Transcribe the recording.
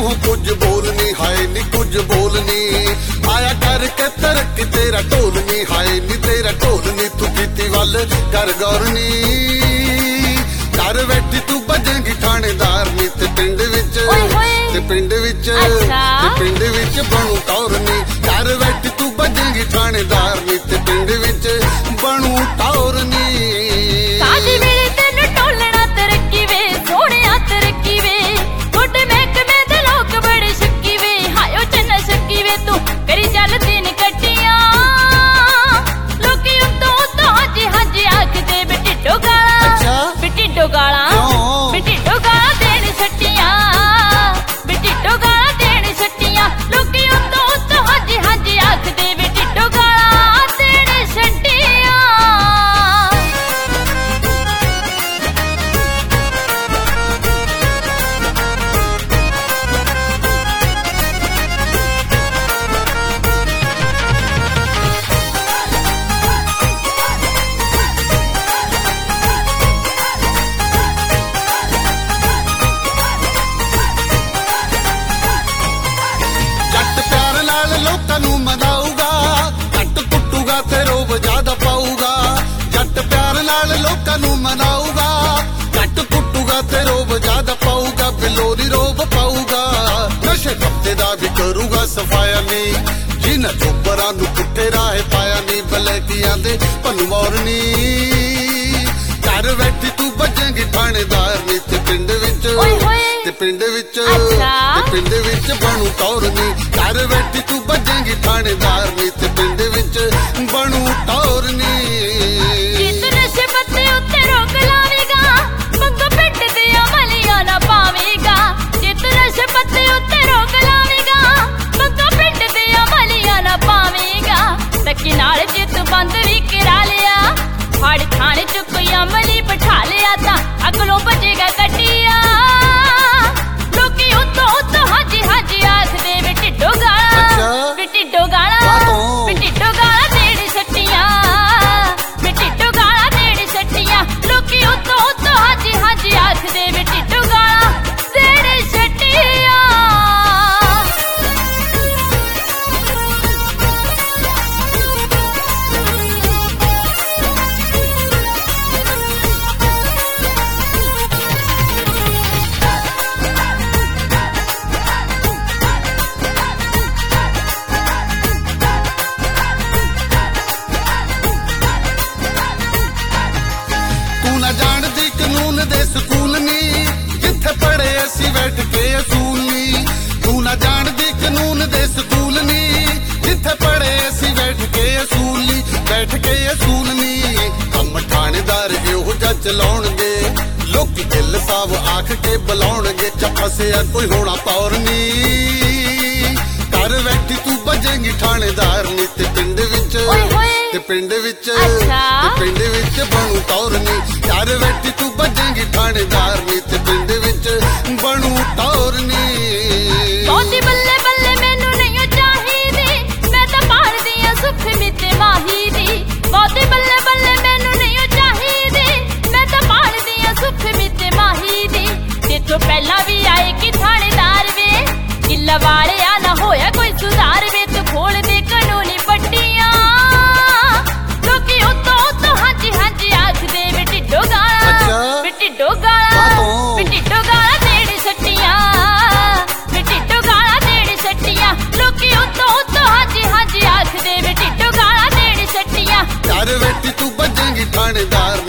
ਮੂੰਹ ਕੁਝ ਬੋਲਨੀ ਹਾਏ ਨੀ ਕੁਝ ਬੋਲਨੀ ਆਇਆ ਕਰਕੇ ਤਰਕ ਤੇਰਾ ਢੋਲਨੀ ਹਾਏ ਨੀ ਤੇਰਾ ਢੋਲਨੀ ਤੂੰ ਕੀਤੀ ਵੱਲ ਕਰ ਗੌਰਨੀ ਘਰ ਬੈਠੀ ਤੂੰ ਵੱਜੇਂਗੀ ਥਾਣੇਦਾਰ ਨੀ ਤੇ ਪਿੰਡ ਵਿੱਚ ਬਣੂ ਟੌਰਨੀ ਘਰ ਬੈਠੀ ਤੂੰ ਵੱਜੇਂਗੀ ਥਾਣੇਦਾਰ ਨੀ ਤੇ ਪਿੰਡ ਵਿੱਚ ਬਣੂ ਟੌਰਨੀ ਕਾਦੀ ਵੇਲੇ ਤੈਨੂੰ ਟੋਲਣਾ ਤਰੱਕੀ ਵੇ ਸੋਹਣਿਆ ਤਰੱਕੀ ਵੇ ਗੁੱਡ ਮਹਿਕਮੇ ਦੇ ਲੋਕ ਬੜੇ ਸ਼ੱਕੀ ਵੇ ਹਾਇਓ ਚੰਨਾ ਸ਼ੱਕੀ ਵੇ ਤੂੰ ਕਰੀ ਚੱਲ ਦਿਨ ਕੱਟੀਆਂ ਲੋਕੀ ਉੱਤੋਂ ਹਾਂਜੀ ਹਾਂਜੀ ਆਖਦੇ ਬੇ ਢਿੱਡੋ ਗਾਲਾਂ ਬੇ ਢਿੱਡੋ ਗਾਲਾਂ ਬੇ ਢਿੱਡੋ ਗਾਲਾਂ ਦੇਣ ਛੱਟੀਆਂ ਬੇ ਢਿੱਡੋ ਗਾਲਾਂ ਦੇਣ ਛੱਟੀਆਂ ਲੋਕੀ ਉੱਤੋਂ ਹਾਂਜੀ ਹਾਂਜੀ ਆਖਦੇ ਬੇ ਢਿੱਡੋ ਗਾਲਾਂ ਦੇਣ ਛੱਟੀਆਂ ਲੋਕਾਂ ਨੂੰ ਮਨਾਊਗਾ ਘੱਟ ਕੁੱਟੂਗਾ ਤੇ ਰੋਬ ਜ਼ਿਆਦਾ ਪਾਊਗਾ ਜੱਟ ਪਿਆਰ ਨਾਲ ਲੋਕਾਂ ਨੂੰ ਮਨਾਊਗਾ ਘੱਟ ਕੁੱਟੂਗਾ ਤੇ ਰੋਬ ਜ਼ਿਆਦਾ ਪਾਊਗਾ ਬਿਲੋਰੀ ਰੋਬ ਪਾਊਗਾ ਨਸ਼ੇ ਪੱਤੇ ਦਾ ਵੀ ਕਰੂਗਾ ਸਫਾਇਆ ਨਹੀਂ ਜਿਨ੍ਹਾਂ ਚੋਬਰਾਂ ਨੂੰ ਪੁੱਠੇ ਰਾਹ ਪਾਇਆ ਨਹੀਂ ਬਲੈਕੀਆਂ ਦੇ ਭਨਮੋਰਨੀ ਘਰ ਬੈਠੀ ਤੂੰ ਵੱਜੇਂਗੀ ਥਾਣੇਦਾਰ ਨੀ ਤੇ ਪਿੰਡ ਵਿੱਚ ਬਣੂ ਟੌਰਨੀ ਘਰ ਬੈਠੀ ਤੂੰ ਵੱਜੇਂਗੀ ਥਾਣੇਦਾਰ ਨੀ ਤੇ ਪਿੰਡ ਵਿੱਚ ਬਣੂ ਟੌਰਨੀ ਜੇ ਤੂੰ ਨਸ਼ੇ ਪੱਤੇ ਉੱਤੇ ਰੋਕ ਲਾਵੇਗਾ ਮੰਗੋ ਪਿੱਟ ਦੇ ਅਮਲੀਆਂ ਨਾ ਪਾਵੇਗਾ ਜੇ ਤੂੰ ਨਸ਼ੇ ਪੱਤੇ ਉੱਤੇ ਰੋਕ ਲਾਵੇਗਾ ਮੰਗੋ ਪਿੱਟ ਦੇ ਅਮਲੀਆਂ ਨਾ ਪਾਵੇਗਾ ਧੱਕੇ ਨਾਲ ਜੇ ਤੂੰ ਬੰਦ ਵੀ ਕਰਾ ਲਿਆ ਫੜ ਥਾਣੇ ਚ ਕੋਈ ਅਮਲੀ ਬਿਠਾ ਲਿਆ ਤਾਂ ਅਗਲੋਂ ਭਜੇਗਾ ਕੱਟਿਆ ਲੋਕੀ ਉੱਤੋਂ ਹਾਂਜੀ ਹਾਂਜੀ ਆਖਦੇ ਵੇ ਢਿੱਡੋ ਗਾਲਾਂ ਵੇ ਢਿੱਡੋ ਗਾਲਾਂ ਵੇ ਢਿੱਡੋ ਗਾਲਾਂ ਦੇਣ ਛੱਟੀਆਂ ਵੇ ਢਿੱਡੋ ਗਾਲਾਂ ਦੇਣ ਛੱਟੀਆਂ ਲੋਕੀ ਉੱਤੋਂ ਹਾਂਜੀ ਹਾਂਜੀ ਆਖਦੇ ਵੇ ਢਿੱਡੋ ਗਾਲਾਂ ਦੇਣ ਛੱਟੀਆਂ ਜਾਣਦੀ ਕਾਨੂੰਨ ਦੇ ਸਕੂਲ ਨੀ ਜਿੱਥੇ ਪੜ੍ਹੇ ਅਸੀਂ ਬੈਠ ਕੇ ਅਸੂਲ ਨੀ ਤੂੰ ਨਾ ਜਾਣਦੀ ਕਾਨੂੰਨ ਦੇ ਸਕੂਲ ਨੀ ਜਿੱਥੇ ਪੜ੍ਹੇ ਅਸੀਂ ਬੈਠ ਕੇ ਅਸੂਲ ਨੀ ਕੰਮ ਥਾਣੇਦਾਰ ਇਹੋ ਜਿਹਾ ਚਲਾਉਣਗੇ ਲੋਕੀ ਦਿਲ ਸਾਵ ਆਖ ਕੇ ਬੁਲਾਉਣਗੇ ਚੱਪਸਿਆ ਕੋਈ ਹੋਣਾ ਪੌਰ ਨੀ ਘਰ ਬੈਠੀ ਤੂੰ ਵੱਜੇਂਗੀ ਥਾਣੇਦਾਰ ਨੀ ਤੇ ਪਿੰਡ ਵਿੱਚ ਬਣੂ ਟੌਰਨੀ ਘਰ ਬੈਠੀ ਤੂੰ ਵੱਜੇਂਗੀ ਥਾਣੇਦਾਰ ਨੀ ਤੇ ਪਿੰਡ ਵਿੱਚ ਬਣੂ ਟੌਰਨੀ ਬਹੁਤੀ ਬੱਲੇ ਬੱਲੇ ਮੈਨੂੰ ਨਹੀਂ ਚਾਹੀਦੀ ਮੈਂ ਤਾਂ ਭਾਲਦੀ ਆ ਸੁੱਖ ਮਿੱਤੇ ਮਾਹੀ ਦੀ ਬਹੁਤੀ ਬੱਲੇ ਬੱਲੇ ਮੈਨੂੰ ਨਹੀਂ ਚਾਹੀਦੀ ਮੈਂ ਤਾਂ ਭਾਲਦੀ ਆ ਸੁੱਖ ਮਿੱਤੇ ਮਾਹੀ ਦੀ ਤੇਥੋਂ ਪਹਿਲਾਂ ਵੀ ਆਏ ਕਿ ਥਾਣੇਦਾਰ ਵੇ ਕਿੱਲਾ ਵਾਲਿਆ ਨਾ ਹੋਇਆ ਕੋਈ ਸੁਧਾਰ ਵੇ ਤੂੰ ਖੋਲ ਦੇ ਕਾਨੂੰਨੀ ਪੱਟੀਆਂ ਲੋਕੀ ਉੱਤੋਂ ਹਾਂਜੀ ਹਾਂਜੀ ਆਖਦੇ ਵੇ ਢਿੱਡੋ ਗਾਲਾਂ ਵੇ ਢਿੱਡੋ ਗਾਲਾਂ ਵੇ ਢਿੱਡੋ ਗਾਲਾਂ ਦੇਣ ਛੱਟੀਆਂ ਵੇ ਢਿੱਡੋ ਗਾਲਾਂ ਦੇਣ ਛੱਟੀਆਂ ਲੋਕੀ ਉੱਤੋਂ ਹਾਂਜੀ ਹਾਂਜੀ ਆਖਦੇ ਵੇ ਢਿੱਡੋ ਗਾਲਾਂ ਦੇਣ ਛੱਟੀਆਂ ਘਰ ਬੈਠੀ ਤੂੰ ਵੱਜੇਂਗੀ ਥਾਣੇਦਾਰ